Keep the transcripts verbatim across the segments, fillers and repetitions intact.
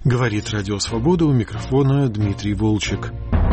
Говорит Радио Свобода, у микрофона Дмитрий Волчек.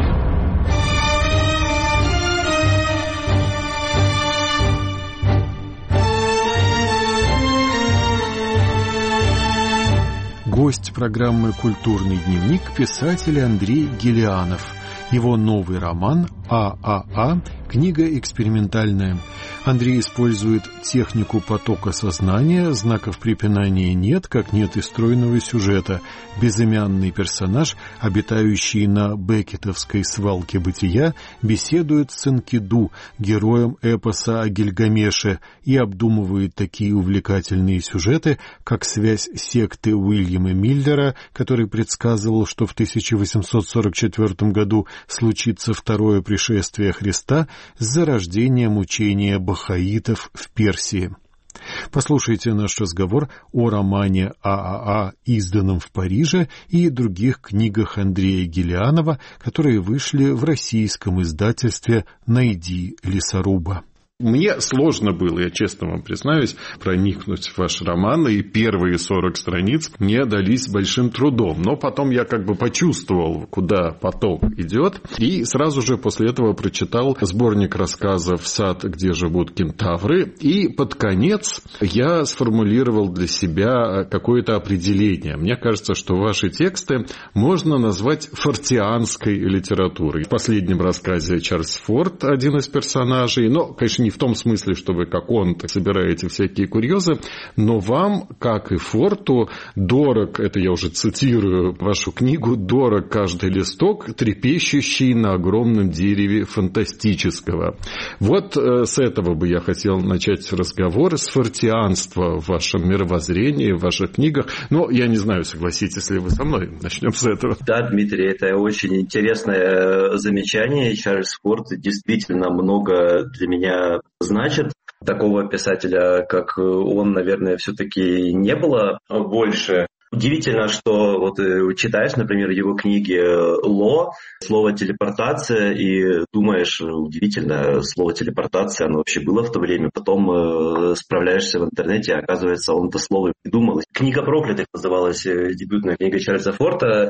Гость программы «Культурный дневник» — писатель Андрей Гелианов. Его новый роман «А А А» — книга экспериментальная. Андрей использует технику потока сознания, знаков препинания нет, как нет и стройного сюжета. Безымянный персонаж, обитающий на беккетовской свалке бытия, беседует с Энкиду, героем эпоса о Гильгамеше, и обдумывает такие увлекательные сюжеты, как связь секты Уильяма Миллера, который предсказывал, что в тысяча восемьсот сорок четвёртом году случится второе пришествие Христа, с зарождением учения бахаитов в Персии. Послушайте наш разговор о романе «А А А», изданном в Париже, и других книгах Андрея Гелианова, которые вышли в российском издательстве «Найди лесоруба». Мне сложно было, я честно вам признаюсь, проникнуть в ваш роман, и первые сорок страниц мне дались большим трудом. Но потом я как бы почувствовал, куда поток идет, и сразу же после этого прочитал сборник рассказов «Сад, где живут кентавры», и под конец я сформулировал для себя какое-то определение. Мне кажется, что ваши тексты можно назвать фортианской литературой. В последнем рассказе Чарльз Форд один из персонажей, но, конечно, не в том смысле, что вы, как он, собираете всякие курьезы, но вам, как и Форту, дорог, это я уже цитирую вашу книгу, дорог каждый листок, трепещущий на огромном дереве фантастического. Вот э, с этого бы я хотел начать разговор, с фортианства в вашем мировоззрении, в ваших книгах. Но я не знаю, согласитесь ли вы со мной. Начнем с этого. Да, Дмитрий, это очень интересное замечание. Чарльз Форд действительно много для меня значит. Такого писателя, как он, наверное, все-таки не было больше. Удивительно, что вот читаешь, например, его книги «Ло», слово «телепортация», и думаешь, удивительно, слово «телепортация», оно вообще было в то время. Потом справляешься в интернете, оказывается, он это слово придумал. «Книга проклятых» называлась, дебютная книга Чарльза Форда,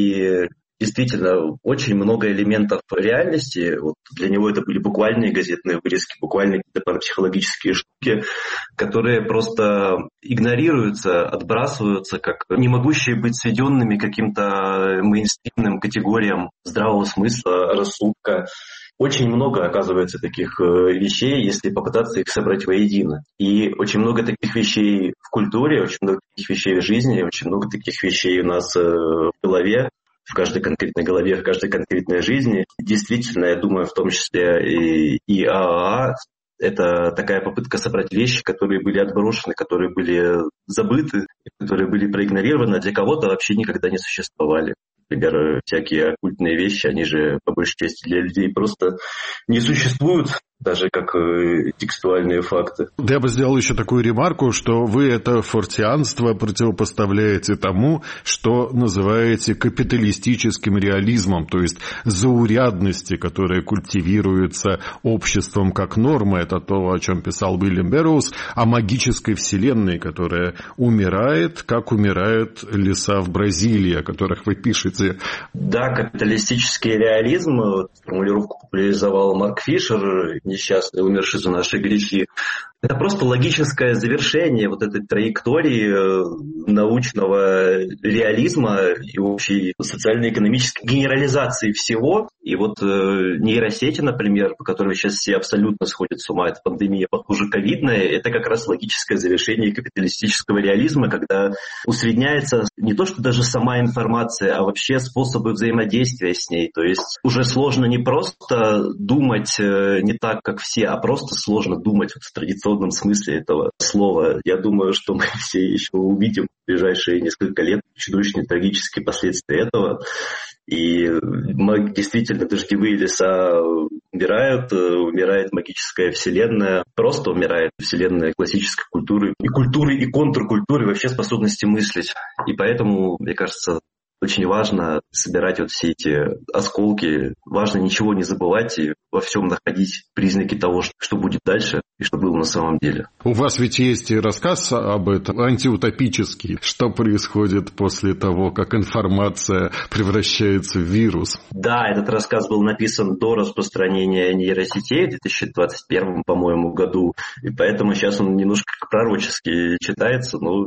и действительно, очень много элементов реальности. Вот для него это были буквальные газетные вырезки, буквальные какие-то парапсихологические штуки, которые просто игнорируются, отбрасываются, как не могущие быть сведенными каким-то мейнстримным категориям здравого смысла, рассудка. Очень много, оказывается, таких вещей, если попытаться их собрать воедино. И очень много таких вещей в культуре, очень много таких вещей в жизни, очень много таких вещей у нас в голове, в каждой конкретной голове, в каждой конкретной жизни. Действительно, я думаю, в том числе и, и А А А, это такая попытка собрать вещи, которые были отброшены, которые были забыты, которые были проигнорированы, а для кого-то вообще никогда не существовали. Например, всякие оккультные вещи, они же, по большей части, для людей просто не существуют, даже как э, текстуальные факты. Я бы сделал еще такую ремарку, что вы это фортианство противопоставляете тому, что называете капиталистическим реализмом, то есть заурядности, которая культивируется обществом как норма, это то, о чем писал Уильям Берроуз, о магической вселенной, которая умирает, как умирают леса в Бразилии, о которых вы пишете. Да, капиталистический реализм, формулировку популяризовал Марк Фишер, несчастный, умерший за наши грехи. Это просто логическое завершение вот этой траектории научного реализма и общей социально-экономической генерализации всего. И вот нейросети, например, по которым сейчас все абсолютно сходят с ума, это пандемия, похуже, ковидная, это как раз логическое завершение капиталистического реализма, когда усредняется не то, что даже сама информация, а вообще способы взаимодействия с ней. То есть уже сложно не просто думать не так, как все, а просто сложно думать вот в традиционном смысле этого слова. Я думаю, что мы все еще увидим в ближайшие несколько лет чудовищные трагические последствия этого. И действительно дождевые леса умирают, умирает магическая вселенная, просто умирает вселенная классической культуры, и культуры, и контркультуры, вообще способности мыслить. И поэтому, мне кажется, очень важно собирать вот все эти осколки. Важно ничего не забывать и во всем находить признаки того, что будет дальше и что было на самом деле. У вас ведь есть и рассказ об этом, антиутопический. Что происходит после того, как информация превращается в вирус? Да, этот рассказ был написан до распространения нейросетей в две тысячи двадцать первом, по-моему, году. И поэтому сейчас он немножко пророчески читается. Но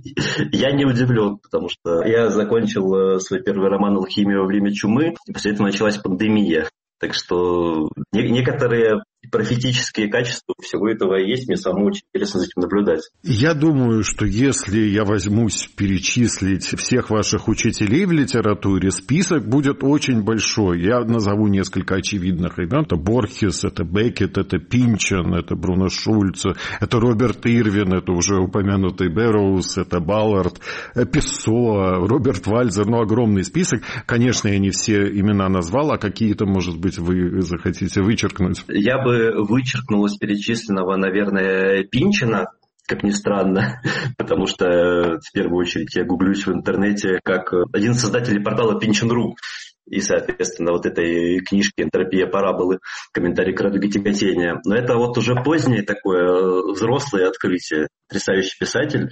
я не удивлен, потому что я закончил свой первый роман «Алхимия во время чумы», и после этого началась пандемия. Так что некоторые профетические качества всего этого есть. Мне самому очень интересно за этим наблюдать. Я думаю, что если я возьмусь перечислить всех ваших учителей в литературе, список будет очень большой. Я назову несколько очевидных имен. Это Борхес, это Беккет, это Пинчен, это Бруно Шульц, это Роберт Ирвин, это уже упомянутый Бэрроуз, это Баллард, Пессоа, Роберт Вальзер. Ну, огромный список. Конечно, я не все имена назвал, а какие-то, может быть, вы захотите вычеркнуть. Я бы вычеркнул из перечисленного, наверное, Пинчена, как ни странно, потому что в первую очередь я гуглюсь в интернете как один из создателей портала Пинчен точка ру. И, соответственно, вот этой книжки «Энтропия параболы», комментарий к радуге тяготения. Но это вот уже позднее такое взрослое открытие. Потрясающий писатель.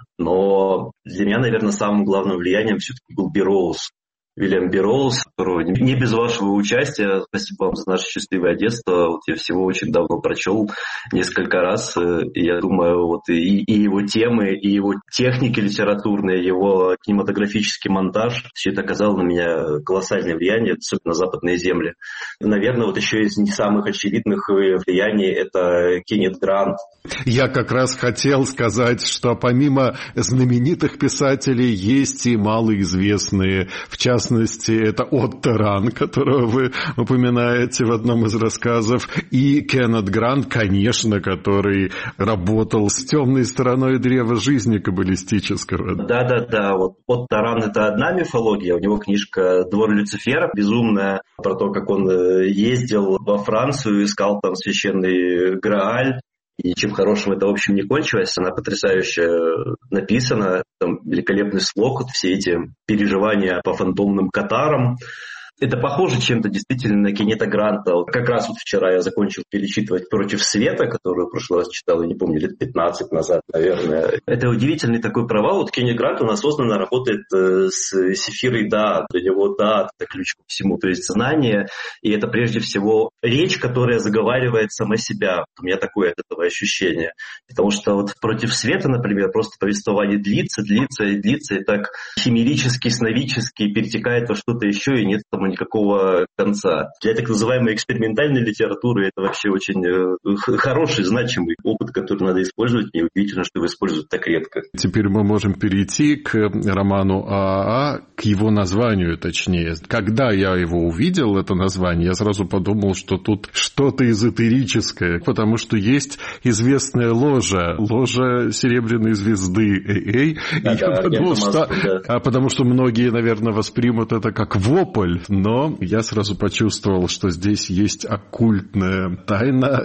Но для меня, наверное, самым главным влиянием все-таки был Берроуз. Уильям Берроуз, которого не без вашего участия, спасибо вам за наше счастливое детство, вот я всего очень давно прочел несколько раз, и я думаю, вот и, и его темы, и его техники литературные, его кинематографический монтаж, все это оказало на меня колоссальное влияние, особенно на западные земли. И, наверное, вот еще из не самых очевидных влияний это Кеннет Грант. Я как раз хотел сказать, что помимо знаменитых писателей есть и малоизвестные, в частности, В частности, это Отто Ран, которого вы упоминаете в одном из рассказов, и Кеннет Грант, конечно, который работал с темной стороной древа жизни каббалистического. Да-да-да, вот Отто Ран — это одна мифология, у него книжка «Двор Люцифера» безумная, про то, как он ездил во Францию, искал там священный Грааль. И чем хорошим это, в общем, не кончилось. Она потрясающе написана. Там великолепный слог, вот все эти переживания по фантомным катарам. Это похоже чем-то действительно на Кеннета Гранта. Как раз вот вчера я закончил перечитывать «Против света», которую в прошлый раз читал, я не помню, лет пятнадцать назад, наверное. Это удивительный такой провал. Вот Кеннет Грант, он осознанно работает с Сефирой Даат. Для него Даат — это ключ ко всему, то есть знание. И это прежде всего речь, которая заговаривает сама себя. У меня такое от этого ощущение. Потому что вот «Против света», например, просто повествование длится, длится и длится, и так химерически, сновидчески перетекает во что-то еще, и нет там никакого конца. Для так называемой экспериментальной литературы это вообще очень э, хороший, значимый опыт, который надо использовать. Мне удивительно, что его используют так редко. Теперь мы можем перейти к роману ААА, к его названию, точнее. Когда я его увидел, это название, я сразу подумал, что тут что-то эзотерическое, потому что есть известная ложа, ложа Серебряной звезды эй эй, да, да, подумал, что, да. а потому что многие, наверное, воспримут это как вопль. Но я сразу почувствовал, что здесь есть оккультная тайна,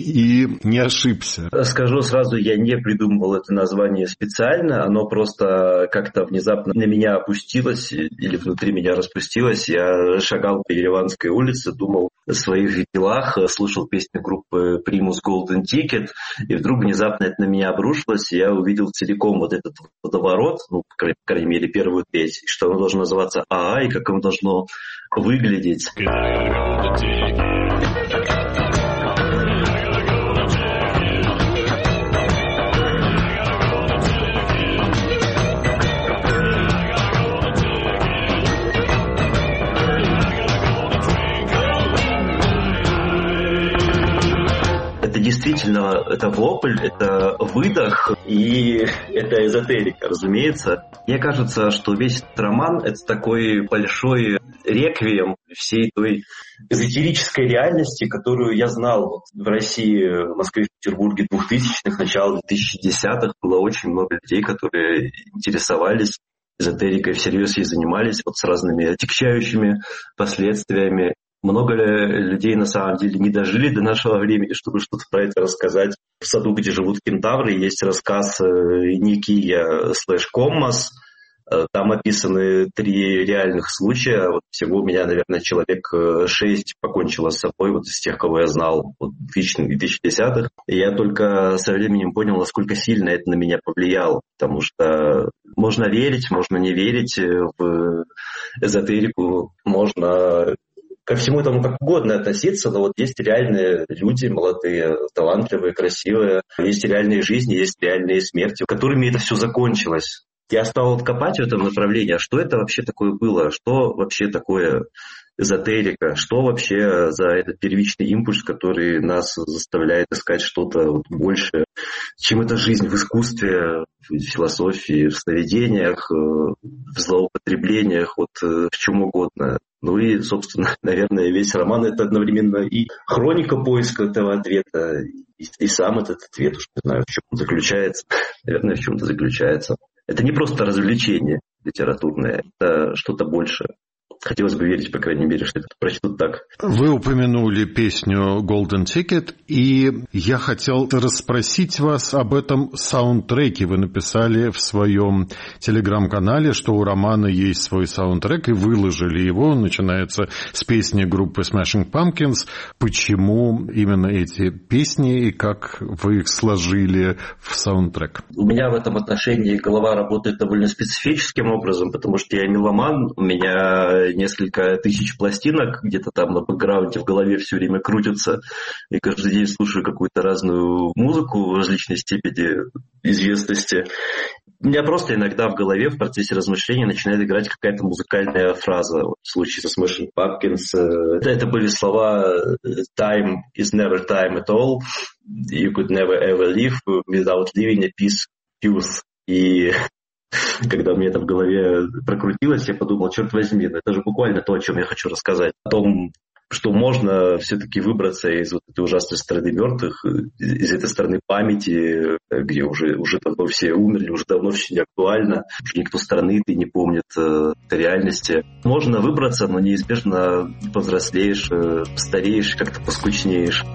и не ошибся. Скажу сразу, я не придумывал это название специально, оно просто как-то внезапно на меня опустилось или внутри меня распустилось. Я шагал по Ереванской улице, думал о своих делах, слушал песни группы Primus Golden Ticket, и вдруг внезапно это на меня обрушилось, и я увидел целиком вот этот водоворот, ну, по крайней мере, первую треть, что оно должно называться АА, и как оно должно выглядеть. Это действительно, это вопль, это выдох, и это эзотерика, разумеется. Мне кажется, что весь этот роман — это такой большой реквием всей той эзотерической реальности, которую я знал. Вот в России, в Москве, в Петербурге двухтысячных, начало двухтысячных было очень много людей, которые интересовались эзотерикой, всерьез ей занимались, вот с разными отягчающими последствиями. Много людей на самом деле не дожили до нашего времени, чтобы что-то про это рассказать. В саду, где живут кентавры, есть рассказ Никия слэш Коммас, Там описаны три реальных случая. Вот всего у меня, наверное, человек шесть покончило с собой, вот из тех, кого я знал вот, в две тысячи десятых. И я только со временем понял, насколько сильно это на меня повлияло. Потому что можно верить, можно не верить в эзотерику, можно ко всему этому как угодно относиться, но вот есть реальные люди, молодые, талантливые, красивые, есть реальные жизни, есть реальные смерти, которыми это все закончилось. Я стал копать в этом направлении, а что это вообще такое было, что вообще такое эзотерика, что вообще за этот первичный импульс, который нас заставляет искать что-то вот большее, чем эта жизнь в искусстве, в философии, в сновидениях, в злоупотреблениях, вот в чем угодно. Ну и, собственно, наверное, весь роман — это одновременно и хроника поиска этого ответа, и, и сам этот ответ, уж не знаю, в чем он заключается. Наверное, в чем-то заключается. Это не просто развлечение литературное, это что-то большее. Хотелось бы верить, по крайней мере, что это прочтут так. Вы упомянули песню «Golden Ticket», и я хотел расспросить вас об этом саундтреке. Вы написали в своем телеграм-канале, что у романа есть свой саундтрек, и выложили его. Он начинается с песни группы Smashing Pumpkins. Почему именно эти песни и как вы их сложили в саундтрек? У меня в этом отношении голова работает довольно специфическим образом, потому что я меломан, у меня несколько тысяч пластинок где-то там на бэкграунде в голове все время крутятся, и каждый день слушаю какую-то разную музыку в различной степени известности. У меня просто иногда в голове в процессе размышления начинает играть какая-то музыкальная фраза. Вот в случае со Smashing Pumpkins это, это были слова «Time is never time at all», «You could never ever live without living a peace youth». И когда мне это в голове прокрутилось, я подумал, черт возьми, ну это же буквально то, о чем я хочу рассказать. О том, что можно все-таки выбраться из вот этой ужасной страны мертвых, из этой страны памяти, где уже, уже давно все умерли, уже давно все не актуально, уже никто страны ты не помнит э, реальности. Можно выбраться, но неизбежно повзрослеешь, э, постареешь, как-то поскучнеешь.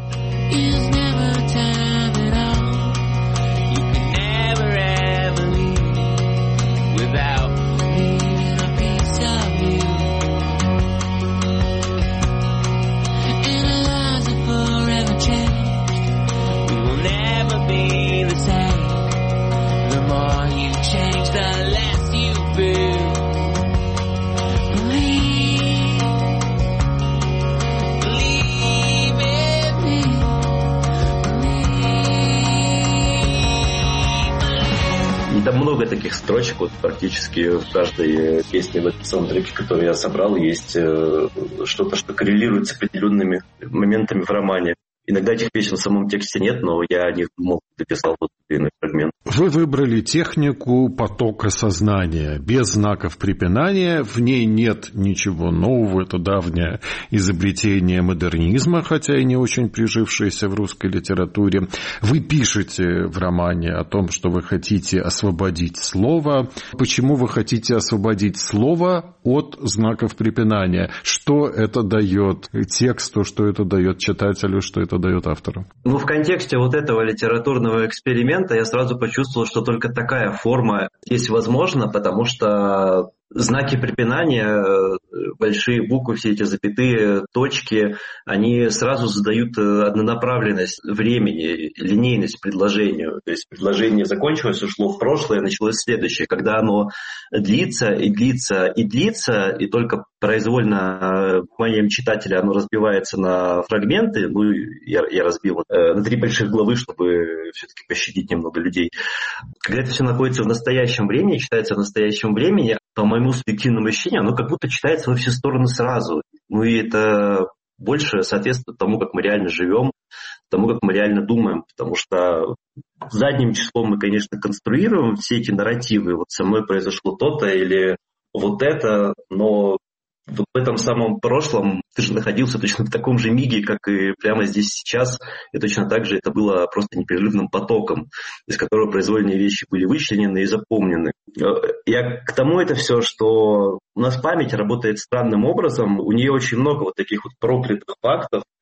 Там много таких строчек, вот практически в каждой песне в этом саундтреке, который я собрал, есть что-то, что коррелирует с определенными моментами в романе. Иногда этих песен в самом тексте нет, но я о них думал, дописал вот иной фрагмент. Вы выбрали технику потока сознания, без знаков препинания. В ней нет ничего нового. Это давнее изобретение модернизма, хотя и не очень прижившееся в русской литературе. Вы пишете в романе о том, что вы хотите освободить слово. Почему вы хотите освободить слово от знаков препинания? Что это дает тексту, что это дает читателю, что это дает автору? Ну, в контексте вот этого литературного эксперимента я сразу почувствовал, что только такая форма есть возможна, потому что знаки препинания, большие буквы, все эти запятые, точки, они сразу задают однонаправленность времени, линейность предложению. То есть предложение закончилось, ушло в прошлое, началось следующее. Когда оно длится и длится и длится, и только произвольно вниманием читателя оно разбивается на фрагменты, ну, я, я разбил э, на три больших главы, чтобы все-таки пощадить немного людей. Когда это все находится в настоящем времени, читается в настоящем времени, по моему субъективному ощущению, оно как будто читается во все стороны сразу. Ну и это больше соответствует тому, как мы реально живем, тому, как мы реально думаем, потому что задним числом мы, конечно, конструируем все эти нарративы. Вот со мной произошло то-то или вот это, но вот в этом самом прошлом ты же находился точно в таком же миге, как и прямо здесь сейчас, и точно так же это было просто непрерывным потоком, из которого произвольные вещи были вычленены и запомнены. Я к тому это все, что у нас память работает странным образом, у нее очень много вот таких вот проклятых фактов,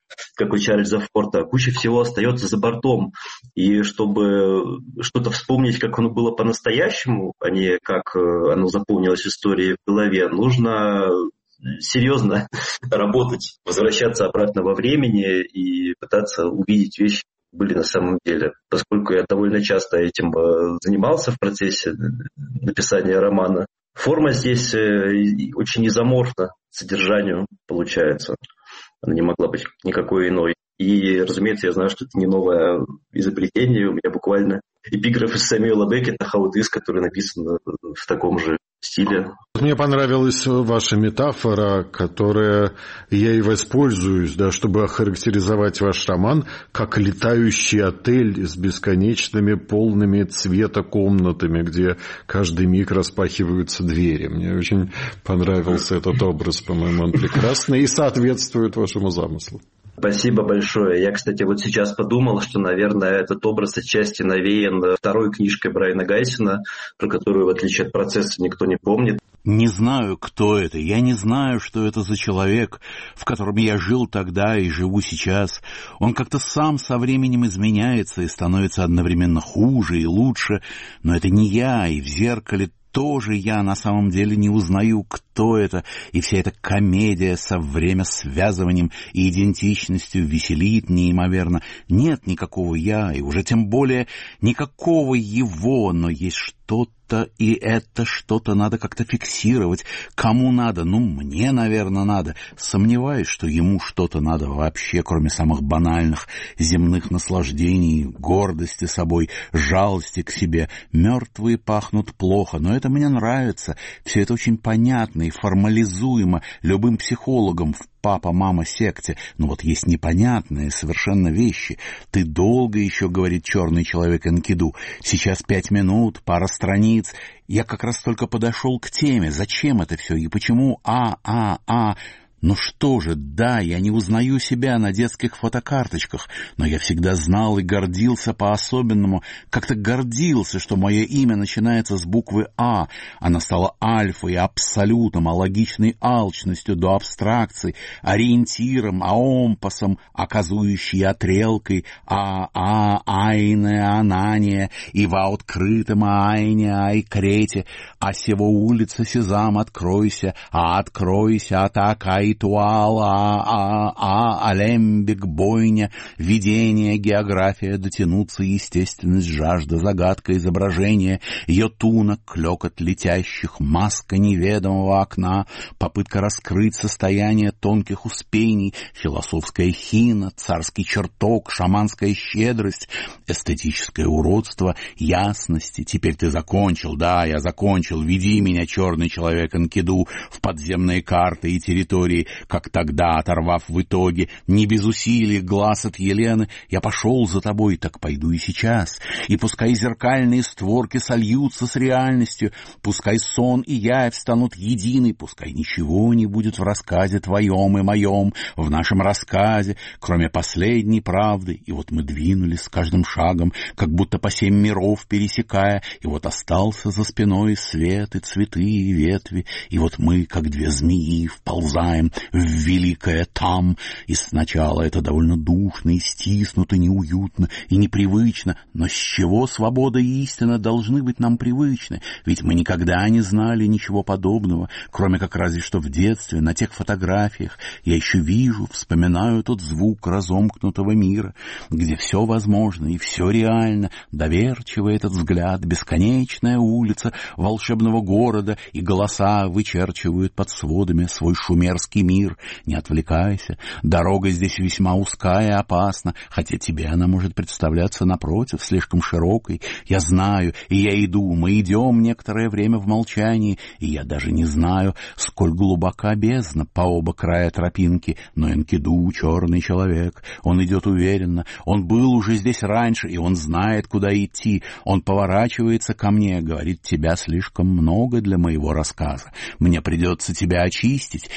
как у Чарльза Форта, куча всего остается за бортом. И чтобы что-то вспомнить, как оно было по-настоящему, а не как оно заполнилось историей в голове, нужно серьезно работать, возвращаться обратно во времени и пытаться увидеть вещи, были на самом деле. Поскольку я довольно часто этим занимался в процессе написания романа, форма здесь очень изоморфна содержанию получается. Она не могла быть никакой иной. И, разумеется, я знаю, что это не новое изобретение. У меня буквально эпиграф из Сэмюэла Беккета «How it is», который написан в таком же стиле. Мне понравилась ваша метафора, которая я и воспользуюсь, да, чтобы охарактеризовать ваш роман как летающий отель с бесконечными полными цвета комнатами, где каждый миг распахиваются двери. Мне очень понравился этот образ, по-моему, он прекрасный и соответствует вашему замыслу. Спасибо большое. Я, кстати, вот сейчас подумал, что, наверное, этот образ отчасти навеян второй книжкой Брайана Гайсона, про которую, в отличие от «Процесса», никто не помнит. Не знаю, кто это, я не знаю, что это за человек, в котором я жил тогда и живу сейчас. Он как-то сам со временем изменяется и становится одновременно хуже и лучше, но это не я, и в зеркале тоже я на самом деле не узнаю, кто это, и вся эта комедия со времясвязыванием и идентичностью веселит неимоверно. Нет никакого я, и уже тем более никакого его, но есть что-то, и это что-то надо как-то фиксировать. Кому надо? Ну, мне, наверное, надо. Сомневаюсь, что ему что-то надо вообще, кроме самых банальных земных наслаждений, гордости собой, жалости к себе. Мертвые пахнут плохо, но это мне нравится. Все это очень понятно и формализуемо любым психологом в папа-мама-секте. Но вот есть непонятные совершенно вещи. Ты долго еще, говорит черный человек Энкиду. Сейчас пять минут, пара страниц. Я как раз только подошел к теме. Зачем это все и почему А, А, А... Ну что же, да, я не узнаю себя на детских фотокарточках, но я всегда знал и гордился по-особенному, как-то гордился, что мое имя начинается с буквы А. Она стала альфой, абсолютом, алогичной алчностью до абстракций, ориентиром, аомпасом, оказующей отрелкой, а, а, айне, анание, и во открытом айне, айкрете, а сего улица сезам откройся, а откройся, атака ритуал, а, а, а, алембик, бойня, видение, география, дотянуться, естественность, жажда, загадка, изображение, йотуна, клёкот летящих, маска неведомого окна, попытка раскрыть состояние тонких успений, философская хина, царский чертог, шаманская щедрость, эстетическое уродство, ясности. Теперь ты закончил, да, я закончил, веди меня, черный человек Энкиду, в подземные карты и территории, как тогда, оторвав в итоге, не без усилий глаз от Елены, я пошел за тобой, так пойду и сейчас. И пускай зеркальные створки сольются с реальностью, пускай сон и явь станут единой, пускай ничего не будет в рассказе твоем и моем, в нашем рассказе, кроме последней правды. И вот мы двинулись с каждым шагом, как будто по семь миров пересекая, и вот остался за спиной свет и цветы и ветви, и вот мы, как две змеи, вползаем в великое там, и сначала это довольно душно и стиснуто, неуютно и непривычно, но с чего свобода и истина должны быть нам привычны? Ведь мы никогда не знали ничего подобного, кроме как разве что в детстве, на тех фотографиях. Я еще вижу, вспоминаю тот звук разомкнутого мира, где все возможно и все реально, доверчивый этот взгляд, бесконечная улица волшебного города, и голоса вычерчивают под сводами свой шумерский мир. Не отвлекайся, дорога здесь весьма узкая и опасна, хотя тебе она может представляться напротив слишком широкой. Я знаю, и я иду, мы идем некоторое время в молчании, и я даже не знаю, сколь глубока бездна по оба края тропинки, но Энкиду черный человек, он идет уверенно, он был уже здесь раньше, и он знает, куда идти. Он поворачивается ко мне, говорит: тебя слишком много для моего рассказа, мне придется тебя очистить, я ищу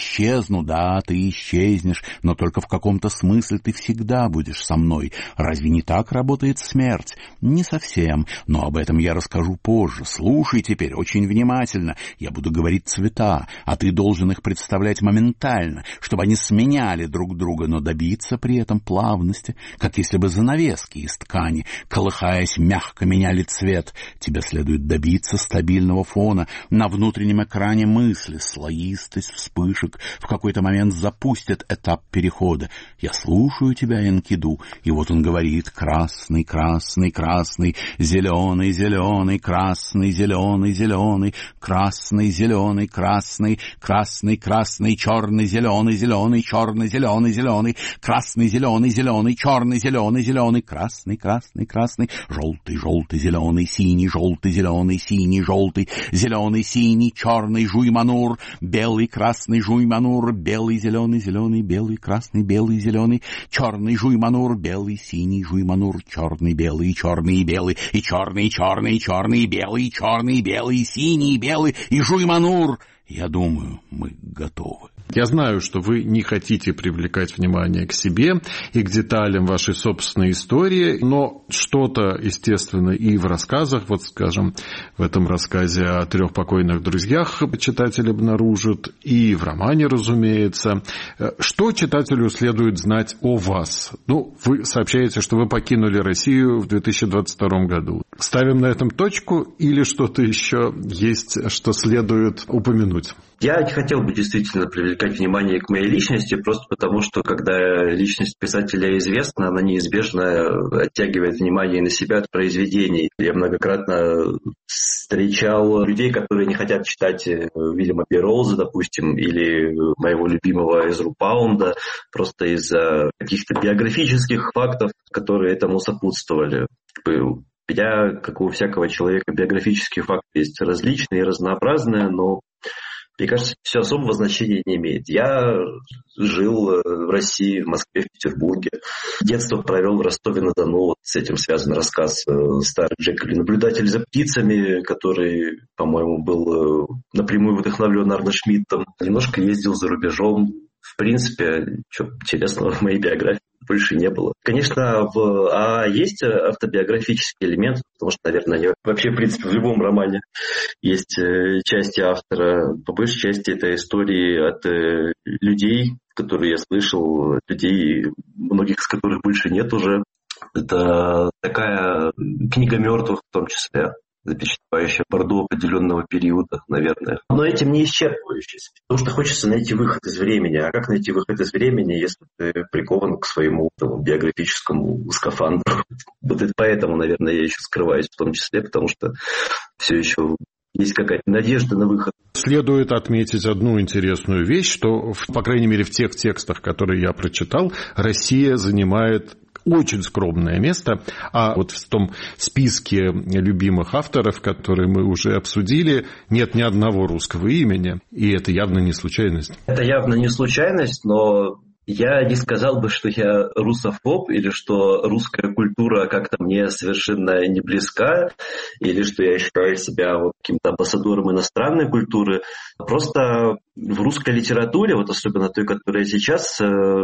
исчезну, да, ты исчезнешь, но только в каком-то смысле ты всегда будешь со мной. Разве не так работает смерть? Не совсем, но об этом я расскажу позже. Слушай теперь очень внимательно. Я буду говорить цвета, а ты должен их представлять моментально, чтобы они сменяли друг друга, но добиться при этом плавности, как если бы занавески из ткани, колыхаясь, мягко меняли цвет. Тебе следует добиться стабильного фона на внутреннем экране мысли. Слоистость вспышек в какой-то момент запустит этап перехода. Я слушаю тебя, Энкиду, и вот он говорит: красный, красный, красный, зеленый, зеленый, красный, зеленый, зеленый, красный, зеленый, красный, красный, красный, черный, зеленый, зеленый, черный, зеленый, зеленый, красный, зеленый, зеленый, черный, зеленый, зеленый, красный, красный, красный, желтый, желтый, зеленый, синий, желтый, зеленый, синий, желтый, зеленый, синий, черный, жуйманур, белый, красный, жуйманур, белый, зеленый, зеленый, белый, красный, белый, зеленый, черный, жуйманур, белый, синий, жуйманур, черный, белый, черный, белый, и черный, черный, черный, белый, черный, белый, синий, белый, и жуйманур. Я думаю, мы готовы. Я знаю, что вы не хотите привлекать внимание к себе и к деталям вашей собственной истории, но что-то, естественно, и в рассказах, вот, скажем, в этом рассказе о трех покойных друзьях читатель обнаружит, и в романе, разумеется. Что читателю следует знать о вас? Ну, вы сообщаете, что вы покинули Россию в две тысячи двадцать втором году. Ставим на этом точку или что-то еще есть, что следует упомянуть? Я не хотел бы действительно привлекать внимание к моей личности, просто потому что, когда личность писателя известна, она неизбежно оттягивает внимание на себя от произведений. Я многократно встречал людей, которые не хотят читать Уильяма Берроуза, допустим, или моего любимого Эзру Паунда, просто из-за каких-то биографических фактов, которые этому сопутствовали. У меня, как у всякого человека, биографические факты есть различные и разнообразные, но мне кажется, все особого значения не имеет. Я жил в России, в Москве, в Петербурге. Детство провел в Ростове-на-Дону. Вот с этим связан рассказ «Старый Джекиль и наблюдатель за птицами», который, по-моему, был напрямую вдохновлен Арно Шмидтом. Немножко ездил за рубежом. В принципе, чего интересного в моей биографии больше не было. Конечно, в, а есть автобиографический элемент, потому что, наверное, вообще, в принципе, в любом романе есть части автора. По большей части это истории от людей, которые я слышал, от людей, многих из которых больше нет уже. Это такая книга мертвых в том числе, запечатлевающая Бордо определенного периода, наверное. Но этим не исчерпывающийся. Потому что хочется найти выход из времени. А как найти выход из времени, если ты прикован к своему там, биографическому скафандру? Вот это поэтому, наверное, я еще скрываюсь в том числе, потому что все еще есть какая-то надежда на выход. Следует отметить одну интересную вещь, что, по крайней мере, в тех текстах, которые я прочитал, Россия занимает очень скромное место, а вот в том списке любимых авторов, которые мы уже обсудили, нет ни одного русского имени, и это явно не случайность. Это явно не случайность, но я не сказал бы, что я русофоб, или что русская культура как-то мне совершенно не близка, или что я считаю себя вот каким-то амбассадором иностранной культуры. Просто в русской литературе, вот особенно той, которая сейчас,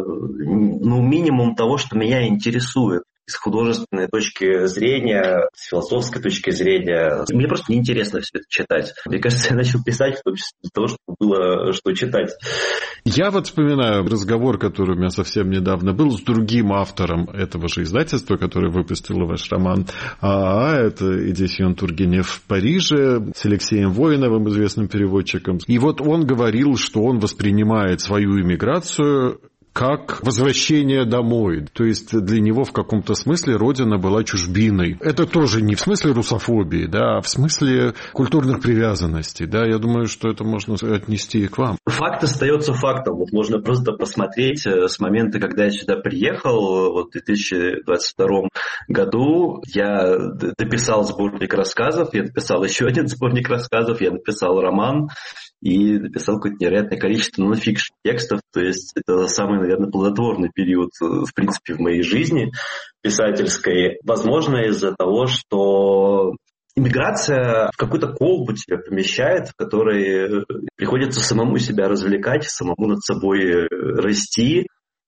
ну, минимум того, что меня интересует. С художественной точки зрения, с философской точки зрения. Мне просто неинтересно все это читать. Мне кажется, я начал писать в том числе для того, чтобы было что читать. Я вот вспоминаю разговор, который у меня совсем недавно был с другим автором этого же издательства, которое выпустило ваш роман ААА. Это Эдисьон Тургенев в Париже с Алексеем Воиновым, известным переводчиком. И вот он говорил, что он воспринимает свою иммиграцию как возвращение домой. То есть для него в каком-то смысле родина была чужбиной. Это тоже не в смысле русофобии, да, а в смысле культурных привязанностей. Да. Я думаю, что это можно отнести и к вам. Факт остается фактом. Вот можно просто посмотреть с момента, когда я сюда приехал, вот в две тысячи двадцать втором году, я дописал сборник рассказов, я написал еще один сборник рассказов, я написал роман и написал какое-то невероятное количество нонфикшн текстов. То есть это самый, наверное, плодотворный период, в принципе, в моей жизни писательской. Возможно, из-за того, что иммиграция в какую-то колбу тебя помещает, в которой приходится самому себя развлекать, самому над собой расти.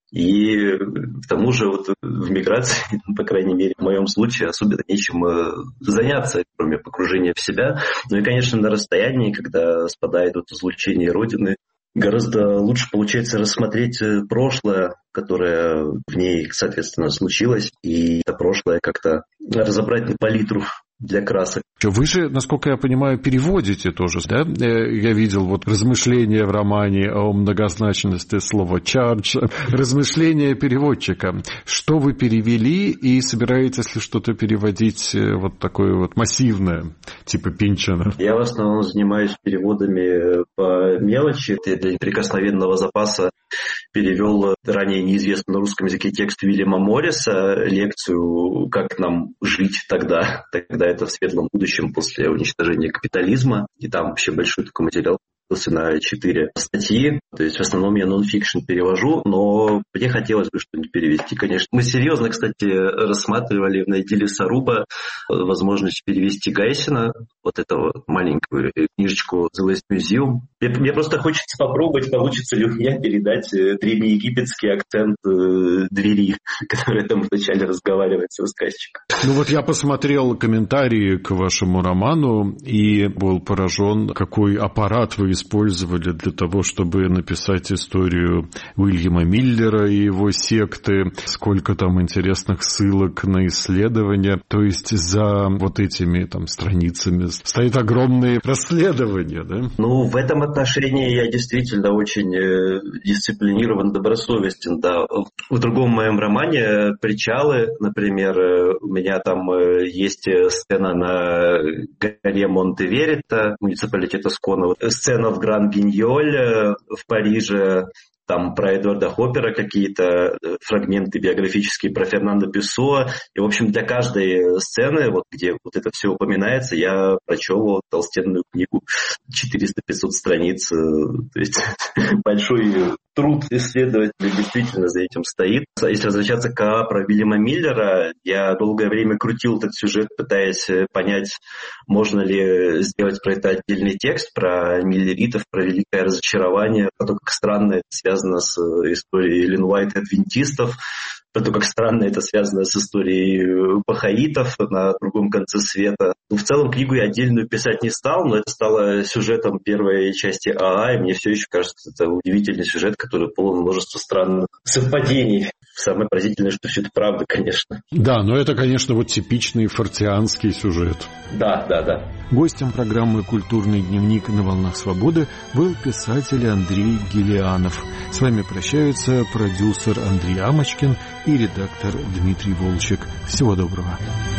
И к тому же вот в миграции, по крайней мере, в моем случае, особенно нечем заняться, кроме погружения в себя. Ну и, конечно, на расстоянии, когда спадает вот излучение Родины, гораздо лучше получается рассмотреть прошлое, которое в ней, соответственно, случилось, и это прошлое как-то разобрать на палитру для красок. Вы же, насколько я понимаю, переводите тоже, да? Я видел вот размышления в романе о многозначности слова «charge», размышления переводчика. Что вы перевели и собираетесь ли что-то переводить вот такое вот массивное, типа Пинчина? Я в основном занимаюсь переводами по мелочи. Я для неприкосновенного запаса перевел ранее неизвестный на русском языке текст Уильяма Морриса, лекцию «Как нам жить тогда», тогда это в светлом будущем после уничтожения капитализма. И там вообще большой такой материал на четыре статьи. То есть в основном я нон-фикшн перевожу, но мне хотелось бы что-нибудь перевести, конечно. Мы серьезно, кстати, рассматривали в Найди Саруба возможность перевести Гайсина, вот этого маленькую книжечку The West Museum. Мне, мне просто хочется попробовать, получится ли у меня передать древнеегипетский акцент э, двери, который там вначале разговаривает с рассказчиком. Ну вот я посмотрел комментарии к вашему роману и был поражен, какой аппарат вы использовали для того, чтобы написать историю Уильяма Миллера и его секты, сколько там интересных ссылок на исследования. То есть за вот этими там страницами стоит огромное расследование, да? Ну, в этом отношении я действительно очень дисциплинирован, добросовестен, да. В другом моем романе «Причалы», например, у меня там есть сцена на горе Монте-Верита, муниципалитета Скона, сцена в Гран-Виньоле в Париже, там про Эдварда Хоппера какие-то фрагменты биографические про Фернандо Песоа. И, в общем, для каждой сцены, вот, где вот это все упоминается, я прочел толстенную книгу четыреста-пятьсот страниц. То есть большой труд исследователя действительно за этим стоит. Если возвращаться к А про Уильяма Миллера, я долгое время крутил этот сюжет, пытаясь понять, можно ли сделать про это отдельный текст, про миллеритов, про великое разочарование, про то, как странно это связано с историей Эллен Уайт и адвентистов, про то, как странно это связано с историей бахаитов на другом конце света. Ну, в целом книгу я отдельную писать не стал, но это стало сюжетом первой части АА, и мне все еще кажется, это удивительный сюжет, который полон множества странных совпадений. Самое поразительное, что все это правда, конечно. Да, но это, конечно, вот типичный фортианский сюжет. Да, да, да. Гостем программы «Культурный дневник» на «Волнах свободы» был писатель Андрей Гелианов. С вами прощаются продюсер Андрей Амочкин и редактор Дмитрий Волчек. Всего доброго.